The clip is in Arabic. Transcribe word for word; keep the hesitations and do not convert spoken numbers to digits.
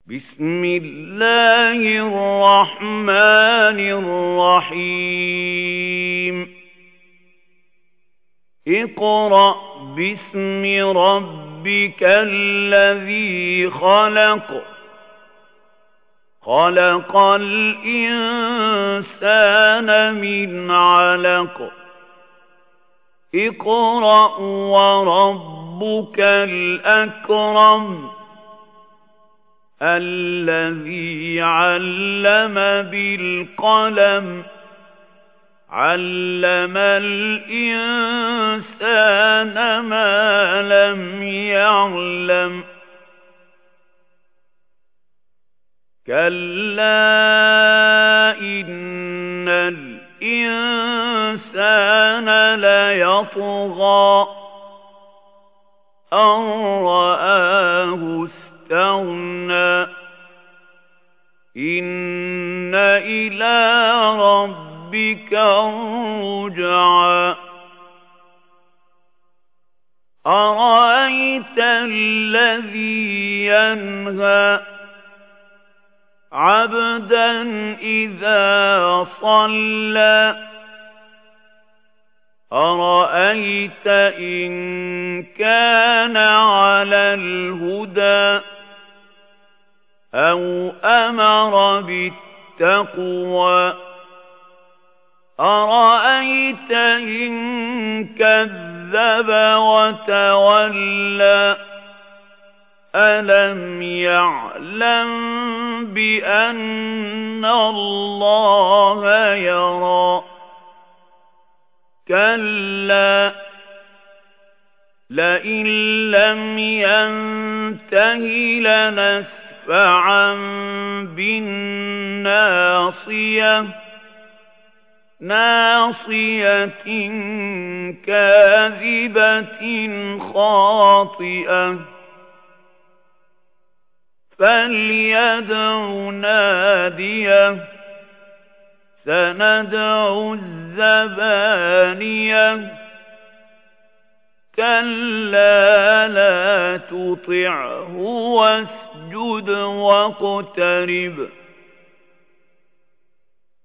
بسم الله الرحمن الرحيم اقرأ باسم ربك الذي خلق خلق الإنسان من علق اقرأ وربك الأكرم الذي علم بالقلم علم الإنسان ما لم يعلم كلا إن الإنسان ليطغى أن رآه استغنى إن إلى ربك الرجعى أرأيت الذي ينهى عبدا إذا صلى أرأيت إن كان على الهدى أو أمر بالتقوى أرأيت إن كذب وتولى ألم يعلم بأن الله يرى كلا لئن لم ينته لنسفعا بالناصية ناصية كاذبة خاطئة فليدع ناديه سندع الزبانية كلا لا تطعه واسجد واقترب